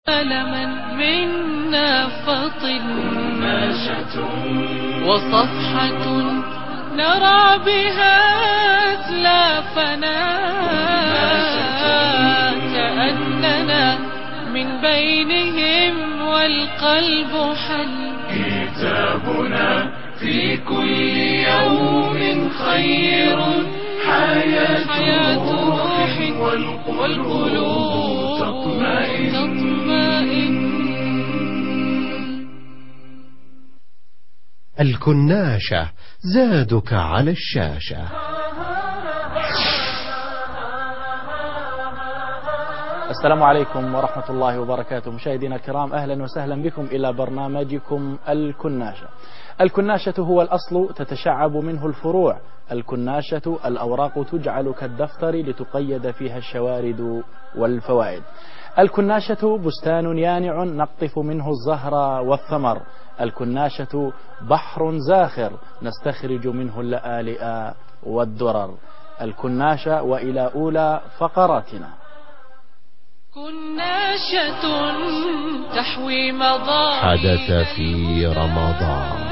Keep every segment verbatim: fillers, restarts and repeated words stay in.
لمن منا فطن وصفحة نرى بها أسلافنا كأننا من بينهم والقلب حل كتابنا في كل يوم خير حياة روح والقلوب تطمئن. الكناشة زادك على الشاشة. السلام عليكم ورحمة الله وبركاته. مشاهدينا الكرام، أهلا وسهلا بكم إلى برنامجكم الكناشة. الكناشة هو الأصل تتشعب منه الفروع. الكناشة الأوراق تجعل كالدفتر لتقيد فيها الشوارد والفوائد. الكناشة بستان يانع نقطف منه الزهر والثمر. الكناشة بحر زاخر نستخرج منه اللآلئ والدرر. الكناشة وإلى أولى فقراتنا. كناشة تحوي مضامين. حدث في رمضان.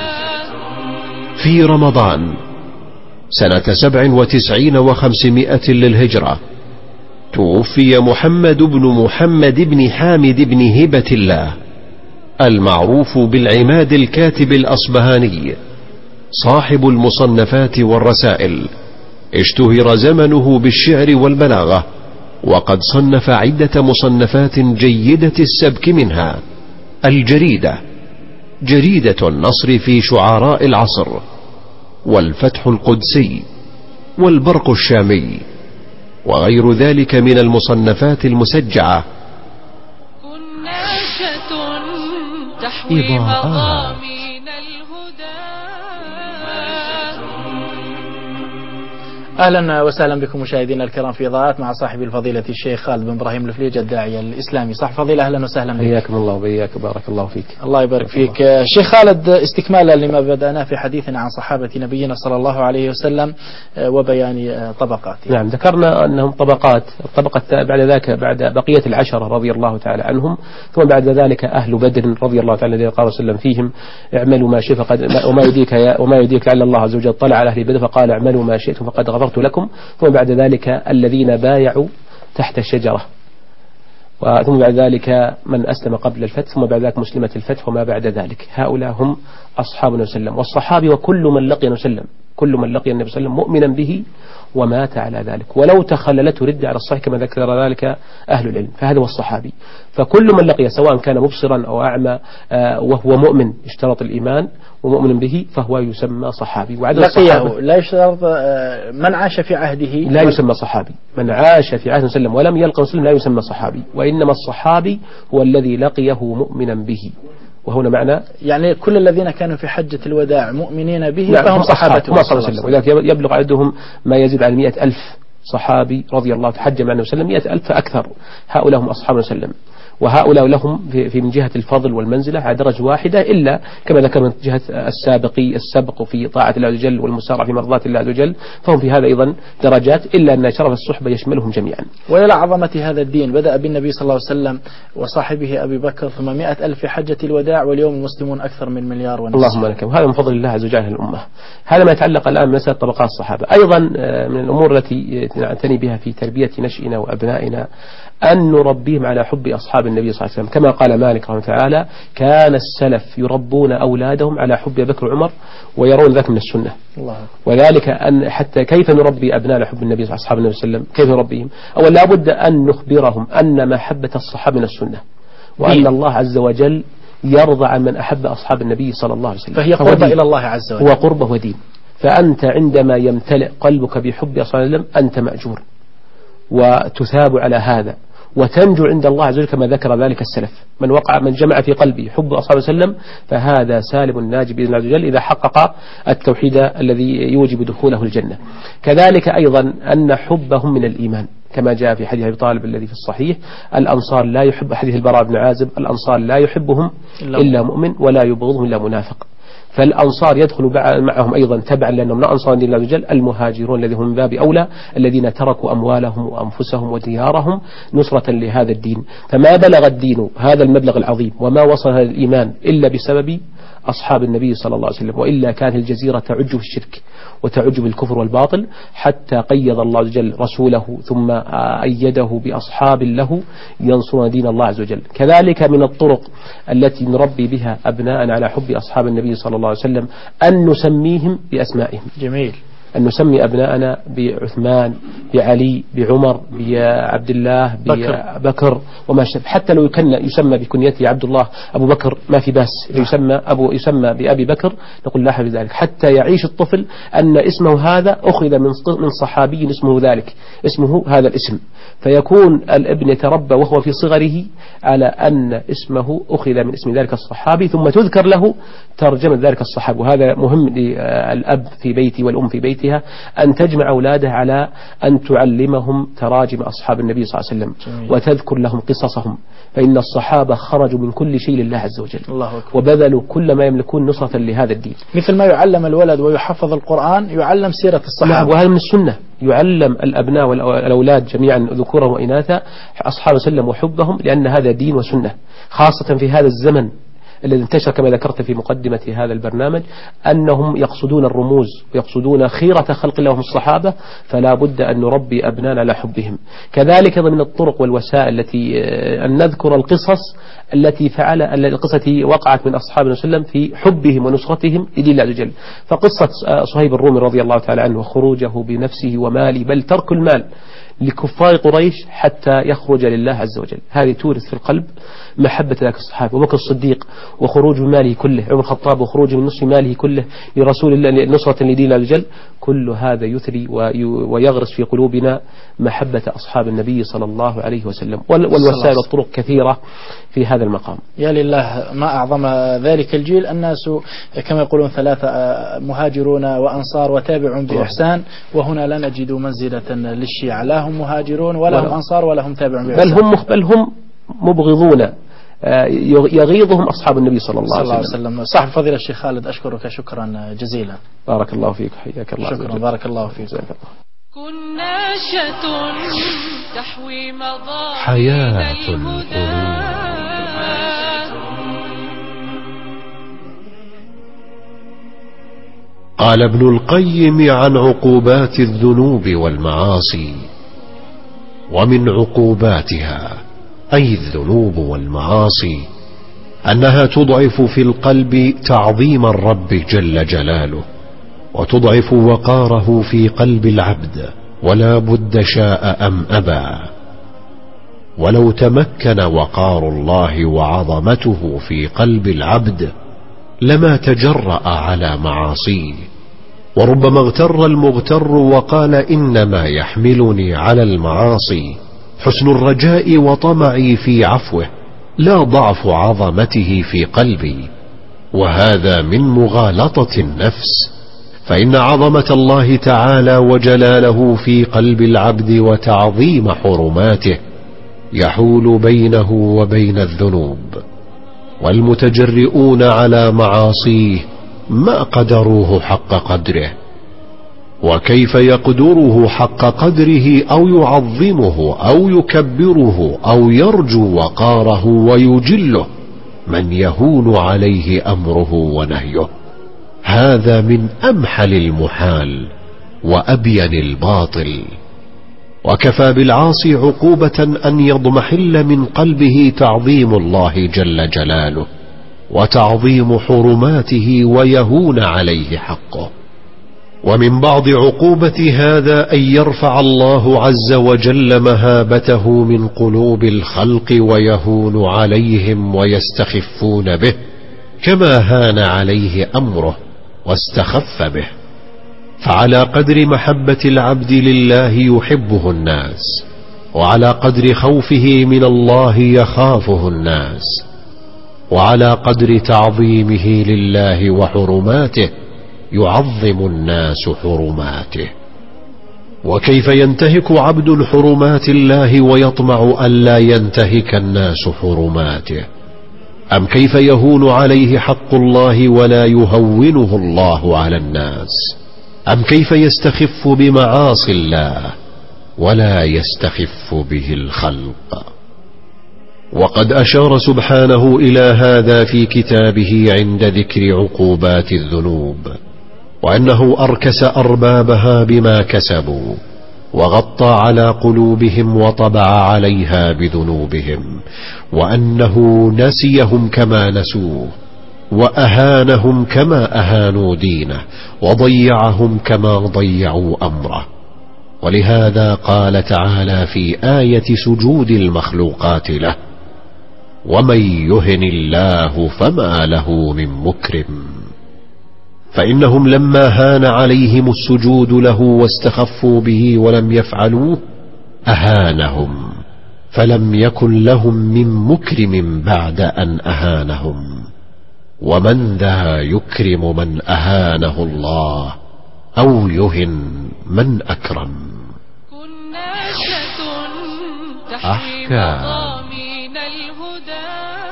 في رمضان سنة سبع وتسعين وخمسمائة للهجرة توفي محمد بن محمد بن حامد بن هبة الله المعروف بالعماد الكاتب الأصبهاني صاحب المصنفات والرسائل. اشتهر زمنه بالشعر والبلاغة، وقد صنف عدة مصنفات جيدة السبك، منها الجريدة، جريدة النصر في شعراء العصر، والفتح القدسي، والبرق الشامي، وغير ذلك من المصنفات المسجعة. كناشة تحوي مضامين الهدى. أهلا وسهلا بكم مشاهدينا الكرام في إضاءات مع صاحب الفضيلة الشيخ خالد بن إبراهيم الفليج الداعية الإسلامي. صاحب فضيلة أهلا وسهلا بك. حياكم الله وبياك، بارك الله فيك. الله يبارك فيك. شيخ خالد، استكمالا لما بدأنا في حديثنا عن صحابة نبينا صلى الله عليه وسلم وبيان طبقاته. نعم، ذكرنا أنهم طبقات. الطبقة بعد ذاك بعد بقية العشرة رضي الله تعالى عنهم، ثم بعد ذلك أهل بدر رضي الله تعالى الذين قال صلى الله عليه وسلم فيهم اعملوا ما شئتم فقد وما يديك وما يديك لعل الله عز وجل طلع على أهل بدر فقال اعملوا ما شئتم فقد غفرت لكم. ثم بعد ذلك الذين بايعوا تحت الشجرة، ثم بعد ذلك من أسلم قبل الفتح، ثم بعد ذلك مسلمة الفتح وما بعد ذلك. هؤلاء هم أصحاب النبي صلى الله عليه وسلم. والصحابي وكل من لقي النبي صلى الله عليه وسلم، كل من لقي النبي صلى الله عليه وسلم مؤمنا به ومات على ذلك، ولو تخللته ردة على الصحيح كما ذكر ذلك أهل العلم، فهذا هو الصحابي. فكل من لقي سواء كان مبصرا أو أعمى وهو مؤمن اشترط الإيمان ومؤمن به فهو يسمى صحابي. وعدد لقيه لا يشترط من عاش في عهده لا يسمى صحابي. من عاش في عهد وسلم ولم يلقى وسلم لا يسمى صحابي، وإنما الصحابي هو الذي لقيه مؤمنا به. وهنا معنى يعني كل الذين كانوا في حجة الوداع مؤمنين به نعم فهم صحابة صلى الله عليه وسلم. ولذلك يبلغ عددهم ما يزيد على مئة ألف صحابي رضي الله تحج مع النبي صلى الله عليه وسلم، مئة ألف فأكثر. هؤلاء هم أصحاب النبي صلى الله عليه وسلم، وهؤلاء لهم في, في من جهة الفضل والمنزلة على درجة واحدة، إلا كما ذكر من جهة السابقي السبق في طاعة الله عز وجل والمسارعة في مرضات الله عز وجل، فهم في هذا أيضا درجات، إلا أن شرف الصحبة يشملهم جميعا. وإلى عظمة هذا الدين بدأ بالنبي صلى الله عليه وسلم وصاحبه أبي بكر، ثم مئة ألف في حجة الوداع، واليوم المسلمون أكثر من مليار ونصف. اللهم لك، وهذا من فضل الله عز وجل الأمة. هذا ما يتعلق الآن بمسألة طبقات الصحابة. أيضا من الأمور التي نعتني بها في تربية نشئنا وأبنائنا أن نربيهم على حب أصحاب النبي صلى الله عليه وسلم، كما قال مالك رحمه الله تعالى: كان السلف يربون أولادهم على حب بكر وعمر ويرون ذلك من السنة. الله. وذلك أن حتى كيف نربي أبناء حب النبي أصحاب النبي صلى الله عليه وسلم؟ كيف نربيهم؟ أولا لا بد أن نخبرهم أن محبة الصحابة من السنة، وأن الله عز وجل يرضى عن من أحب أصحاب النبي صلى الله عليه وسلم، فهي قربة إلى الله عز وجل. هو قربة ودين. فأنت عندما يمتلئ قلبك بحب أصحاب النبي أنت مأجور وتثاب على هذا وتنجو عند الله عز وجل، كما ذكر ذلك السلف: من وقع من جمع في قلبه حب أصحاب وسلم فهذا سالم ناجي بإذن الله عز وجل إذا حقق التوحيد الذي يوجب دخوله الجنة. كذلك أيضا أن حبهم من الإيمان، كما جاء في حديث أبي طالب الذي في الصحيح: الأنصار لا يحب، حديث البراء بن عازب: الأنصار لا يحبهم إلا مؤمن ولا يبغضهم إلا منافق. فالأنصار يدخل معهم أيضا تبعا لأنهم لا أنصار دين الله عز وجل المهاجرون الذين هم من باب أولى الذين تركوا أموالهم وأنفسهم وديارهم نصرة لهذا الدين. فما بلغ الدين هذا المبلغ العظيم وما وصل هذا الإيمان إلا بسبب أصحاب النبي صلى الله عليه وسلم، وإلا كانت الجزيرة تعج في الشرك وتعج بالكفر والباطل، حتى قيض الله عز وجل رسوله ثم أيده بأصحاب له ينصرون دين الله عز وجل. كذلك من الطرق التي نربي بها أبناء على حب أصحاب النبي صلى الله عليه وسلم أن نسميهم بأسمائهم. جميل. أن نسمي أبناءنا بعثمان، بعلي، بعمر، بعبد الله، ببكر وما شابه، حتى لو كان يسمى بكنيته عبد الله أبو بكر ما في باس، يسمى أبو يسمى بأبي بكر نقول لا حرج ذلك، حتى يعيش الطفل أن اسمه هذا أخذ من من صحابي اسمه ذلك، اسمه هذا الاسم، فيكون الابن يتربى وهو في صغره على أن اسمه أخذ من اسم ذلك الصحابي، ثم تذكر له ترجمة ذلك الصحابي. وهذا مهم للأب في بيتي والأم في بيتها أن تجمع أولادها على أن تعلمهم تراجم أصحاب النبي صلى الله عليه وسلم. جميل. وتذكر لهم قصصهم، فإن الصحابة خرجوا من كل شيء لله عز وجل. الله أكبر. وبذلوا كل ما يملكون نصرة لهذا الدين. مثل ما يعلم الولد ويحفظ القرآن يعلم سيرة الصحابة. نعم، وهذا من السنة، يعلم الأبناء والأولاد جميعا ذكورا وإناثا أصحاب وسلم وحبهم، لأن هذا دين وسنة، خاصة في هذا الزمن الذي انتشر كما ذكرت في مقدمة هذا البرنامج أنهم يقصدون الرموز ويقصدون خيرة خلق الله هم الصحابة، فلا بد أن نربي أبناءنا على حبهم. كذلك من الطرق والوسائل التي أن نذكر القصص التي فعل القصة التي وقعت من أصحاب النبي صلى الله عليه وسلم في حبهم ونصرتهم لدين الله عز وجل. فقصة صهيب الرومي رضي الله تعالى عنه وخروجه بنفسه وماله، بل ترك المال لكفار قريش حتى يخرج لله عز وجل، هذه تورث في القلب محبة ذاك الصحابة. وبكر الصديق وخروج ماله كله، عمر الخطاب وخروج من نصف ماله كله لرسول الله نصرة لدين الله عز وجل، كل هذا يثري ويغرس في قلوبنا محبة أصحاب النبي صلى الله عليه وسلم. والوسائل والطرق كثيرة في هذا المقام. يا لله ما أعظم ذلك الجيل، الناس كما يقولون ثلاثة مهاجرون وأنصار وتابع بإحسان، وهنا لا نجد منزلة للشيعة، لا هم مهاجرون ولا هم أنصار ولا هم تابع بإحسان، بل هم بل هم مبغضون، يغيظهم أصحاب النبي صلى الله, صلى الله عليه وسلم. صاحب فضيلة الشيخ خالد أشكرك شكرا جزيلا. بارك الله فيك، حياك الله. شكرا، بارك الله فيك. كناشة تحوي مضامين حياة الهدى. قال ابن القيم عن عقوبات الذنوب والمعاصي: ومن عقوباتها أي الذنوب والمعاصي أنها تضعف في القلب تعظيم الرب جل جلاله، وتضعف وقاره في قلب العبد، ولا بد شاء أم أبى. ولو تمكن وقار الله وعظمته في قلب العبد لما تجرأ على معاصيه، وربما اغتر المغتر وقال إنما يحملني على المعاصي حسن الرجاء وطمعي في عفوه، لا ضعف عظمته في قلبي. وهذا من مغالطة النفس، فإن عظمة الله تعالى وجلاله في قلب العبد وتعظيم حرماته يحول بينه وبين الذنوب. والمتجرئون على معاصيه ما قدروه حق قدره، وكيف يقدره حق قدره أو يعظمه أو يكبره أو يرجو وقاره ويجله من يهون عليه أمره ونهيه؟ هذا من أمحل المحال وأبين الباطل. وكفى بالعاصي عقوبة أن يضمحل من قلبه تعظيم الله جل جلاله وتعظيم حرماته ويهون عليه حقه. ومن بعض عقوبة هذا أن يرفع الله عز وجل مهابته من قلوب الخلق ويهون عليهم ويستخفون به، كما هان عليه أمره واستخف به. فعلى قدر محبة العبد لله يحبه الناس، وعلى قدر خوفه من الله يخافه الناس، وعلى قدر تعظيمه لله وحرماته يعظم الناس حرماته. وكيف ينتهك عبد حرمات الله ويطمع ألا ينتهك الناس حرماته؟ أم كيف يهون عليه حق الله ولا يهونه الله على الناس؟ أم كيف يستخف بمعاصي الله ولا يستخف به الخلق؟ وقد أشار سبحانه إلى هذا في كتابه عند ذكر عقوبات الذنوب، وأنه أركس أربابها بما كسبوا، وغطى على قلوبهم وطبع عليها بذنوبهم، وأنه نسيهم كما نسوه، وأهانهم كما أهانوا دينه، وضيعهم كما ضيعوا أمره. ولهذا قال تعالى في آية سجود المخلوقات له: ومن يهن الله فما له من مكرم. فإنهم لما هان عليهم السجود له واستخفوا به ولم يفعلوه أهانهم، فلم يكن لهم من مكرم بعد أن أهانهم. ومن ذا يكرم من أهانه الله أو يهن من أكرم. كناشة تحوي أحكام. مضامين الهدى.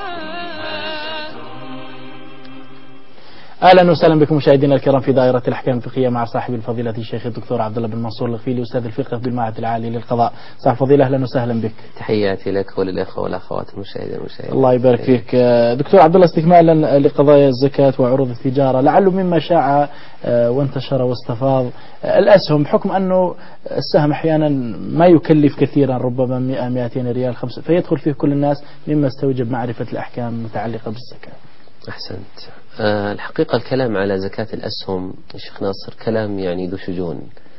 اهلا وسهلا بكم مشاهدينا الكرام في دائرة الاحكام الفقهية مع صاحب الفضيلة الشيخ الدكتور عبد الله بن منصور الغفيلي استاذ الفقه بالمعهد العالي للقضاء. صاحب الفضيلة اهلا وسهلا بك. تحياتي لك وللاخوه والاخوات المشاهدين والمشاهدين. الله يبارك فيك دكتور عبد الله. استكمالا لقضايا الزكاة وعروض التجارة، لعله مما شاع وانتشر واستفاض الاسهم، بحكم انه السهم احيانا ما يكلف كثيرا، ربما مئة مئتين ريال خمسة، فيدخل فيه كل الناس، مما استوجب معرفة الاحكام المتعلقة بالزكاة. أحسنت. أه الحقيقة الكلام على زكاة الأسهم شيخ ناصر كلام يعني ذو شجون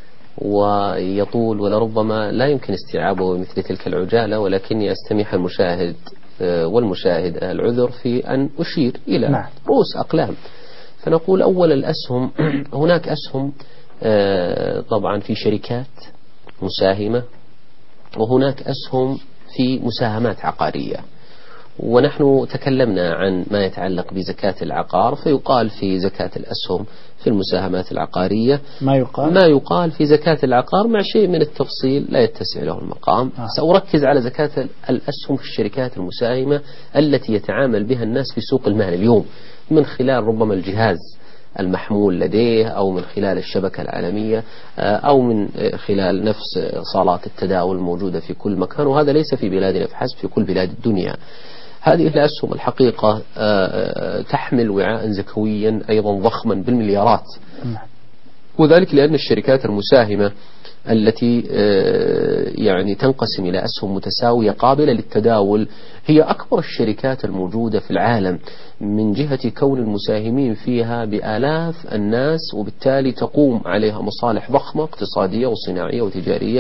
ويطول، ولربما لا يمكن استيعابه بمثل تلك العجالة، ولكني أستميح المشاهد أه والمشاهد العذر في أن أشير إلى نعم. رؤوس أقلام. فنقول أول الأسهم هناك أسهم أه طبعا في شركات مساهمة، وهناك أسهم في مساهمات عقارية. ونحن تكلمنا عن ما يتعلق بزكاة العقار، فيقال في زكاة الأسهم في المساهمات العقارية ما يقال ما يقال في زكاة العقار مع شيء من التفصيل لا يتسع له المقام. آه. سأركز على زكاة الأسهم في الشركات المساهمة التي يتعامل بها الناس في سوق المال اليوم، من خلال ربما الجهاز المحمول لديه، أو من خلال الشبكة العالمية، أو من خلال نفس صالات التداول الموجودة في كل مكان، وهذا ليس في بلادنا فحسب، في كل بلاد الدنيا. هذه الأسهم الحقيقة تحمل وعاء زكويا أيضا ضخما بالمليارات، وذلك لأن الشركات المساهمة التي يعني تنقسم إلى أسهم متساوية قابلة للتداول هي أكبر الشركات الموجودة في العالم، من جهة كون المساهمين فيها بآلاف الناس، وبالتالي تقوم عليها مصالح ضخمة اقتصادية وصناعية وتجارية،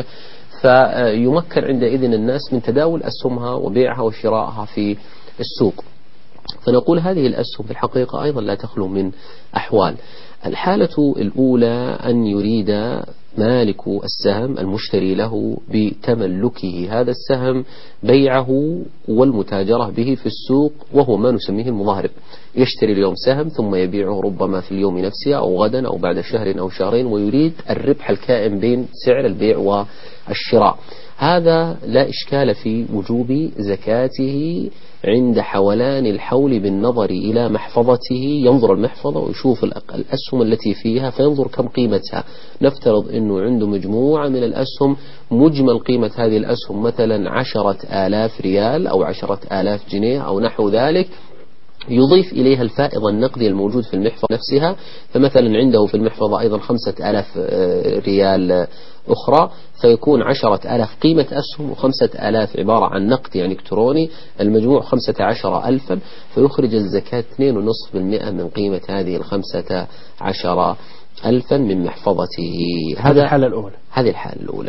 فيمكن عندئذ الناس من تداول أسهمها وبيعها وشرائها في السوق. فنقول هذه الأسهم في الحقيقة أيضا لا تخلو من أحوال. الحالة الأولى أن يريد مالك السهم المشتري له بتملكه هذا السهم بيعه والمتاجرة به في السوق، وهو ما نسميه المضارب. يشتري اليوم سهم ثم يبيعه ربما في اليوم نفسه أو غدا أو بعد شهر أو شهرين، ويريد الربح الكائن بين سعر البيع والشراء. هذا لا إشكال في وجوب زكاته عند حولان الحول بالنظر إلى محفظته. ينظر المحفظة ويشوف الأسهم التي فيها فينظر كم قيمتها. نفترض أنه عنده مجموعة من الأسهم، مجمل قيمة هذه الأسهم مثلا عشرة آلاف ريال أو عشرة آلاف جنيه أو نحو ذلك، يضيف إليها الفائض النقدي الموجود في المحفظة نفسها. فمثلا عنده في المحفظة أيضا خمسة آلاف ريال أخرى، فيكون عشرة آلاف قيمة أسهم وخمسة آلاف عبارة عن نقد يعني إلكتروني، المجموع خمسة عشر ألفا، فيخرج الزكاة اثنين فاصلة خمسة بالمئة من قيمة هذه الخمسة عشر ألفا من محفظته. هذه الحالة الأولى. هذه الحالة الأولى.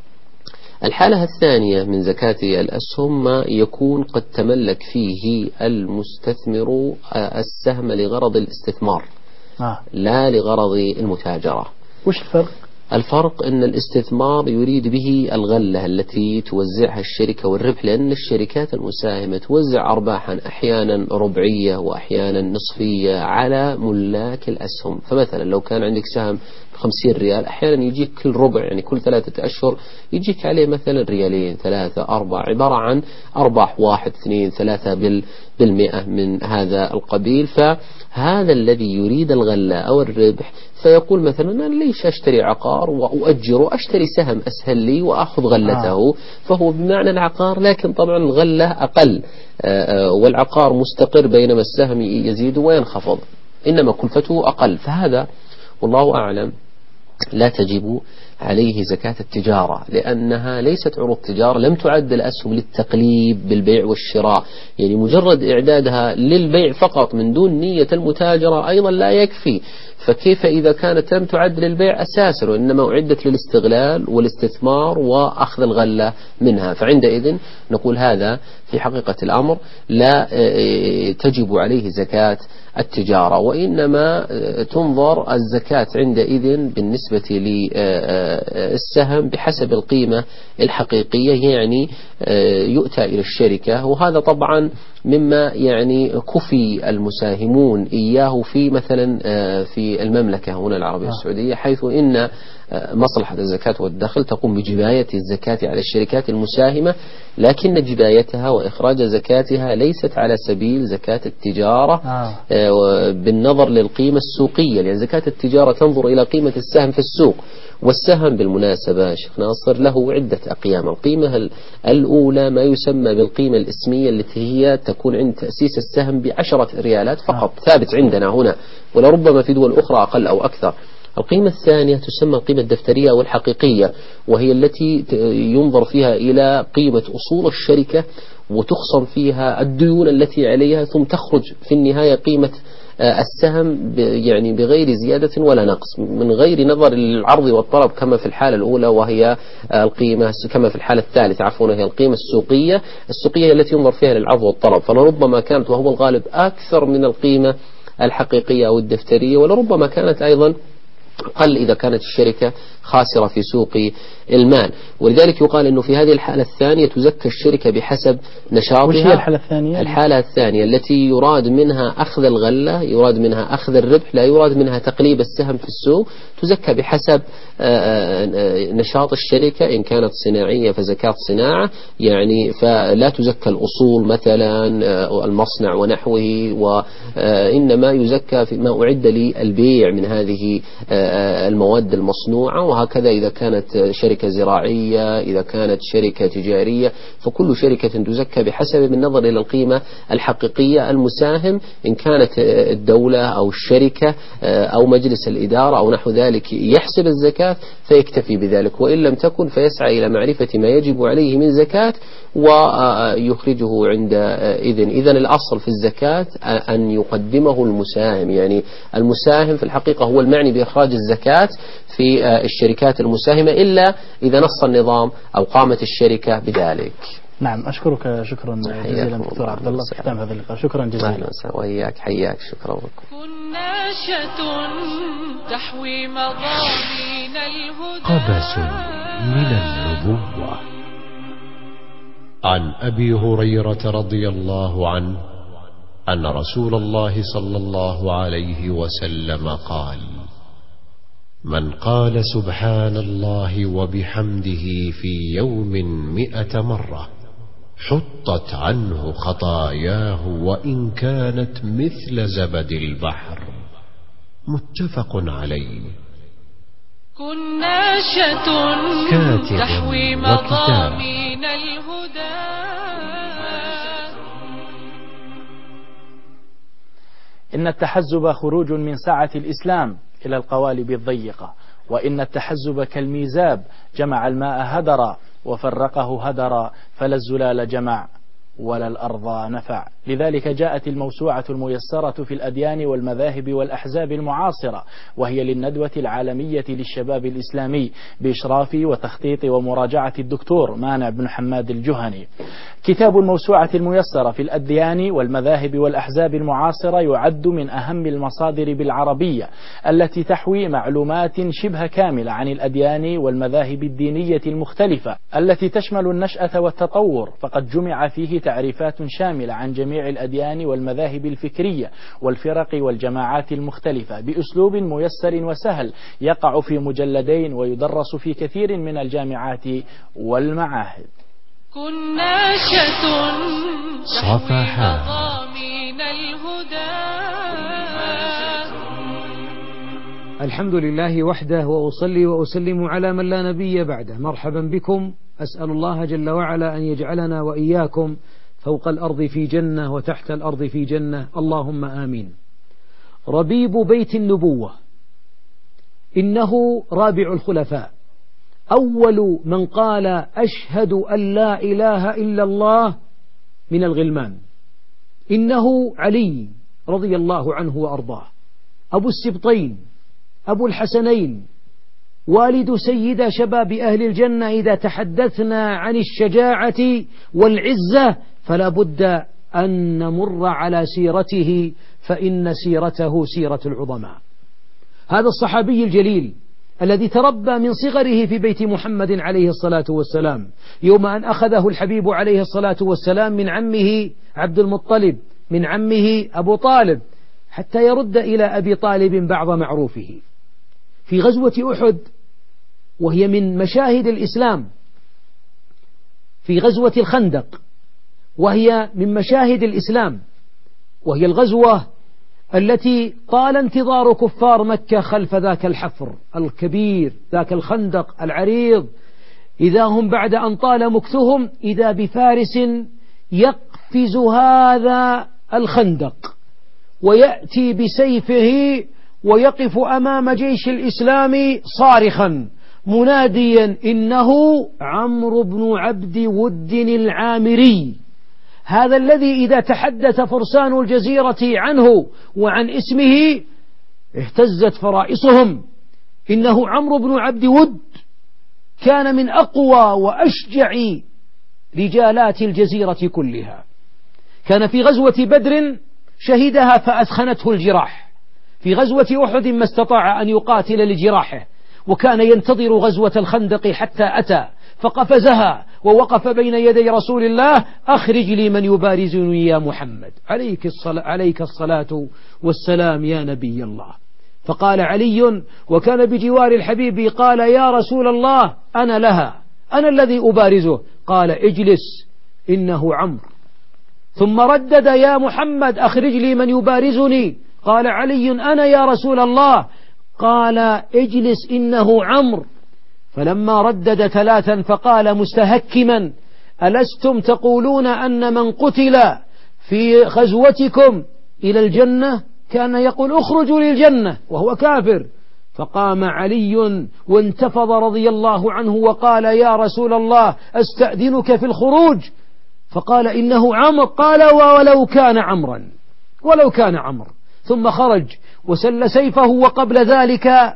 الحالة الثانية من زكاة الأسهم ما يكون قد تملك فيه المستثمر السهم لغرض الاستثمار آه. لا لغرض المتاجرة. وش الفرق؟ الفرق أن الاستثمار يريد به الغلة التي توزعها الشركة والربح، لأن الشركات المساهمة توزع أرباحا أحيانا ربعية وأحيانا نصفية على ملاك الأسهم. فمثلا لو كان عندك سهم خمسين ريال، أحيانا يجيك كل ربع يعني كل ثلاثة أشهر يجيك عليه مثلا ريالين ثلاثة أربعة، عبارة عن أرباح واحد اثنين ثلاثة بال بالمئة من هذا القبيل. فهذا الذي يريد الغلة أو الربح فيقول مثلا أنا ليش أشتري عقار وأؤجره، أشتري سهم أسهل لي وأخذ غلته. آه. فهو بمعنى العقار، لكن طبعا الغلة أقل، والعقار مستقر بينما السهم يزيد وينخفض، إنما كلفته أقل. فهذا والله أعلم لا تجب عليه زكاة التجارة، لأنها ليست عروض تجارة، لم تعد الأسهم للتقليب بالبيع والشراء، يعني مجرد إعدادها للبيع فقط من دون نية المتاجرة أيضا لا يكفي. فكيف إذا كانت لم تعد للبيع أساسا وإنما أعدت للاستغلال والاستثمار وأخذ الغلة منها؟ فعندئذ نقول هذا في حقيقة الأمر لا تجب عليه زكاة التجارة، وإنما تنظر الزكاة عندئذ بالنسبة للسهم بحسب القيمة الحقيقية، يعني يؤتى إلى الشركة. وهذا طبعا مما يعني كفي المساهمون إياه في مثلا في المملكة هنا العربية السعودية، حيث إن مصلحة الزكاة والدخل تقوم بجباية الزكاة على الشركات المساهمة، لكن جبايتها وإخراج زكاتها ليست على سبيل زكاة التجارة آه. بالنظر للقيمة السوقية، لأن زكاة التجارة تنظر إلى قيمة السهم في السوق. والسهم بالمناسبة شيخ ناصر له عدة أقيام. القيمة الأولى ما يسمى بالقيمة الإسمية، التي هي تكون عند تأسيس السهم بعشرة ريالات فقط، آه. ثابت عندنا هنا، ولربما في دول أخرى أقل أو أكثر. القيمة الثانية تسمى القيمة الدفترية والحقيقية، وهي التي ينظر فيها إلى قيمة أصول الشركة وتخصم فيها الديون التي عليها، ثم تخرج في النهاية قيمة السهم يعني بغير زيادة ولا نقص، من غير نظر للعرض والطلب كما في الحالة الأولى، وهي القيمة كما في الحالة الثالثة عفوا هي القيمة السوقية. السوقية التي ينظر فيها للعرض والطلب، فلربما كانت وهو الغالب أكثر من القيمة الحقيقية أو الدفترية، ولربما كانت أيضا أقل إذا كانت الشركة خاسرة في سوق المال. ولذلك يقال أنه في هذه الحالة الثانية تزكى الشركة بحسب نشاطها. وش هي الحالة الثانية؟ الحالة الثانية التي يراد منها أخذ الغلة، يراد منها أخذ الربح، لا يراد منها تقليب السهم في السوق، تزكى بحسب نشاط الشركة. إن كانت صناعية فزكاة صناعة، يعني فلا تزكى الأصول مثلا المصنع ونحوه، وإنما يزكى في ما أعد للبيع من هذه المواد المصنوعة. وهكذا إذا كانت شركة زراعية، إذا كانت شركة تجارية، فكل شركة تزكى بحسب النظر إلى القيمة الحقيقية. المساهم إن كانت الدولة أو الشركة أو مجلس الإدارة أو نحو ذلك يحسب الزكاة فيكتفي بذلك، وإن لم تكن فيسعى إلى معرفة ما يجب عليه من زكاة ويخرجه عند إذن. إذن الأصل في الزكاة أن يقدمه المساهم، يعني المساهم في الحقيقة هو المعني بإخراج الزكاة في الشركات المساهمة، إلا إذا نص النظام أو قامت الشركة بذلك. نعم، أشكرك شكرا جزيلا دكتور عبد الله في ختام هذا اللقاء. شكرا جزيلا. وإياك، حياك، شكرا لكم. كناشة تحوي مضامين الهدى، قبس من النبوة. عن أبي هريرة رضي الله عنه أن رسول الله صلى الله عليه وسلم قال: من قال سبحان الله وبحمده في يوم مئة مرة حطت عنه خطاياه وإن كانت مثل زبد البحر. متفق عليه. كناشة تحوي مضامين الهدى. إن التحزب خروج من ساعة الإسلام إلى القوالب الضيقة، وإن التحزب كالميزاب جمع الماء هدرا وفرقه هدرا، فلا الزلال جمع ولا الأرض نفع. لذلك جاءت الموسوعة الميسرة في الأديان والمذاهب والأحزاب المعاصرة، وهي للندوة العالمية للشباب الإسلامي بإشراف وتخطيط ومراجعة الدكتور مانع بن حماد الجهني. كتاب الموسوعة الميسرة في الأديان والمذاهب والأحزاب المعاصرة يعد من أهم المصادر بالعربية التي تحوي معلومات شبه كاملة عن الأديان والمذاهب الدينية المختلفة التي تشمل النشأة والتطور، فقد جمع فيه تعريفات شاملة عن جميع جميع الأديان والمذاهب الفكرية والفرق والجماعات المختلفة بأسلوب ميسر وسهل، يقع في مجلدين ويدرس في كثير من الجامعات والمعاهد. كناشة صفحات مضامين الهدى. الحمد لله وحده، وأصلي وأسلم على من لا نبي بعده. مرحبا بكم، أسأل الله جل وعلا أن يجعلنا وإياكم فوق الأرض في جنة وتحت الأرض في جنة، اللهم آمين. ربيب بيت النبوة، إنه رابع الخلفاء، أول من قال أشهد أن لا إله إلا الله من الغلمان، إنه علي رضي الله عنه وأرضاه، أبو السبطين، أبو الحسنين، والد سيد شباب أهل الجنة. إذا تحدثنا عن الشجاعة والعزة فلا بد أن نمر على سيرته، فإن سيرته سيرة العظماء. هذا الصحابي الجليل الذي تربى من صغره في بيت محمد عليه الصلاة والسلام، يوم أن أخذه الحبيب عليه الصلاة والسلام من عمه عبد المطلب، من عمه أبو طالب، حتى يرد إلى أبي طالب بعض معروفه. في غزوة أحد، وهي من مشاهد الإسلام، في غزوة الخندق، وهي من مشاهد الإسلام، وهي الغزوة التي طال انتظار كفار مكة خلف ذاك الحفر الكبير، ذاك الخندق العريض. إذا هم بعد أن طال مكثهم إذا بفارس يقفز هذا الخندق ويأتي بسيفه ويقف أمام جيش الإسلام صارخا مناديا إنه عمرو بن عبد ود العامري، هذا الذي إذا تحدث فرسان الجزيرة عنه وعن اسمه اهتزت فرائصهم. إنه عمرو بن عبد ود، كان من أقوى وأشجع رجالات الجزيرة كلها. كان في غزوة بدر شهدها فأثخنته الجراح، في غزوة أحد ما استطاع أن يقاتل لجراحه، وكان ينتظر غزوة الخندق حتى أتى فقفزها ووقف بين يدي رسول الله: أخرج لي من يبارزني يا محمد، عليك الصلاة, عليك الصلاة والسلام يا نبي الله. فقال علي وكان بجوار الحبيب، قال: يا رسول الله أنا لها، أنا الذي أبارزه. قال: اجلس إنه عمرو. ثم ردد: يا محمد أخرج لي من يبارزني. قال علي: أنا يا رسول الله. قال: اجلس إنه عمرو. فلما ردد ثلاثا فقال مستهكما: ألستم تقولون أن من قتل في غزوتكم إلى الجنة؟ كان يقول اخرجوا للجنة وهو كافر. فقام علي وانتفض رضي الله عنه وقال: يا رسول الله أستأذنك في الخروج. فقال: إنه عمرو. قال: ولو كان عمرا، ولو كان عمرو. ثم خرج وسل سيفه، وقبل ذلك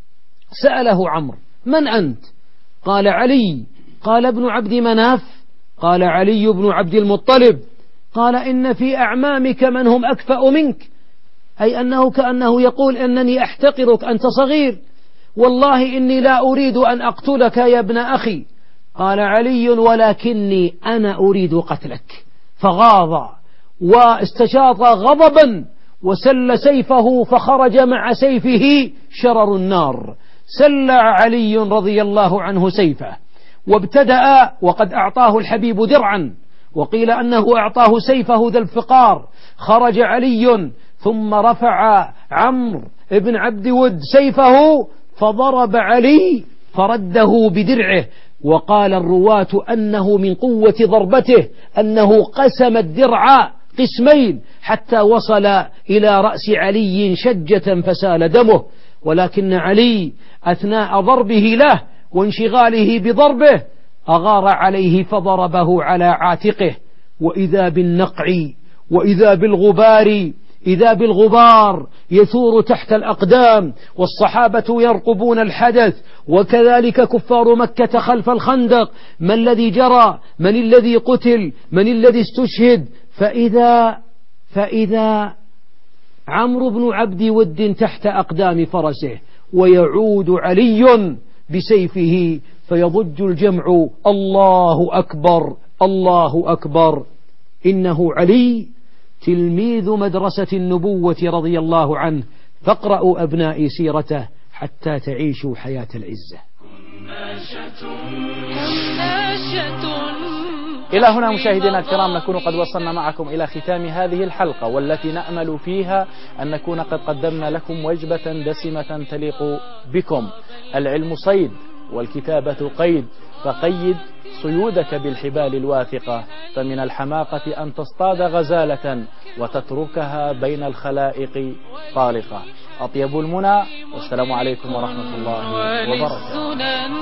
سأله عمرو: من أنت؟ قال: علي. قال: ابن عبد مناف؟ قال: علي بن عبد المطلب. قال: إن في أعمامك من هم أكفأ منك، أي أنه كأنه يقول أنني أحتقرك، أنت صغير، والله إني لا أريد أن أقتلك يا ابن أخي. قال علي: ولكني أنا أريد قتلك. فغاض واستشاط غضبا وسل سيفه، فخرج مع سيفه شرر النار. سلع علي رضي الله عنه سيفه وابتدأ، وقد أعطاه الحبيب درعا، وقيل أنه أعطاه سيفه ذا الفقار. خرج علي ثم رفع عمرو بن عبد ود سيفه فضرب علي فرده بدرعه. وقال الرواة أنه من قوة ضربته أنه قسم الدرع قسمين حتى وصل إلى رأس علي شجة فسال دمه. ولكن علي أثناء ضربه له وانشغاله بضربه أغار عليه فضربه على عاتقه، وإذا بالنقع وإذا بالغبار إذا بالغبار يثور تحت الأقدام، والصحابة يرقبون الحدث، وكذلك كفار مكة خلف الخندق. ما الذي جرى؟ من الذي قتل؟ من الذي استشهد؟ فإذا فإذا عمرو بن عبد ود تحت أقدام فرسه، ويعود علي بسيفه فيضج الجمع: الله أكبر، الله أكبر. إنه علي تلميذ مدرسة النبوة رضي الله عنه، فاقرأوا أبنائي سيرته حتى تعيشوا حياة العزة. إلى هنا مشاهدينا الكرام نكون قد وصلنا معكم إلى ختام هذه الحلقة، والتي نأمل فيها أن نكون قد قدمنا لكم وجبة دسمة تليق بكم. العلم صيد والكتابة قيد، فقيد صيودك بالحبال الواثقة، فمن الحماقة أن تصطاد غزالة وتتركها بين الخلائق طالقة. أطيب المنى، والسلام عليكم ورحمة الله وبركاته.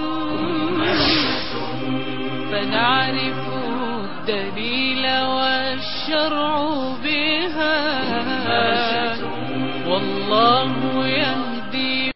فنعرف الدليل والشرع بها والله